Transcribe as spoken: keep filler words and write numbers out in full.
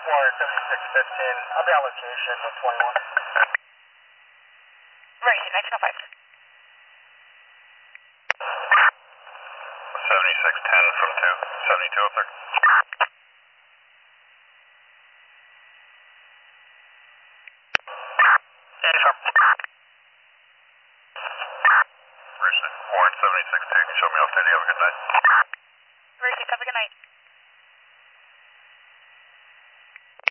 Warren seventy-six fifteen. I'll be on location with twenty-one. Right, nineteen oh five. seventy-six ten from two. seventy-two up there. eighty-four. Richard, Warren seventy-six two. Can you show me off duty? Have a good night. Right, have a good night.